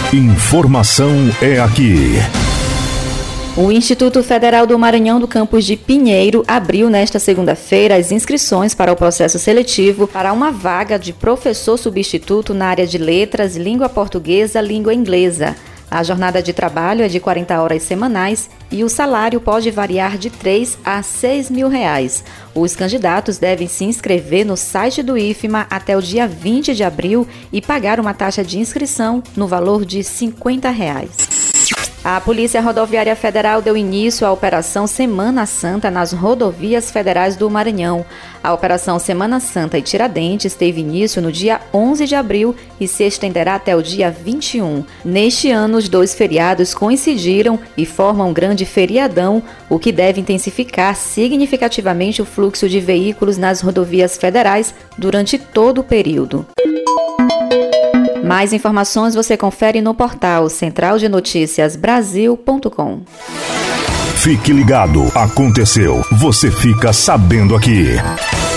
Informação é aqui. O Instituto Federal do Maranhão do campus de Pinheiro abriu nesta segunda-feira as inscrições para o processo seletivo para uma vaga de professor substituto na área de letras, língua portuguesa, língua inglesa. A jornada de trabalho é de 40 horas semanais e o salário pode variar de R$3 a R$6.000. Os candidatos devem se inscrever no site do IFMA até o dia 20 de abril e pagar uma taxa de inscrição no valor de R$50. A Polícia Rodoviária Federal deu início à Operação Semana Santa nas rodovias federais do Maranhão. A Operação Semana Santa e Tiradentes teve início no dia 11 de abril e se estenderá até o dia 21. Neste ano, os dois feriados coincidiram e formam um grande feriadão, o que deve intensificar significativamente o fluxo de veículos nas rodovias federais durante todo o período. Mais informações você confere no portal centraldenoticiasbrasil.com. Fique ligado, aconteceu, você fica sabendo aqui.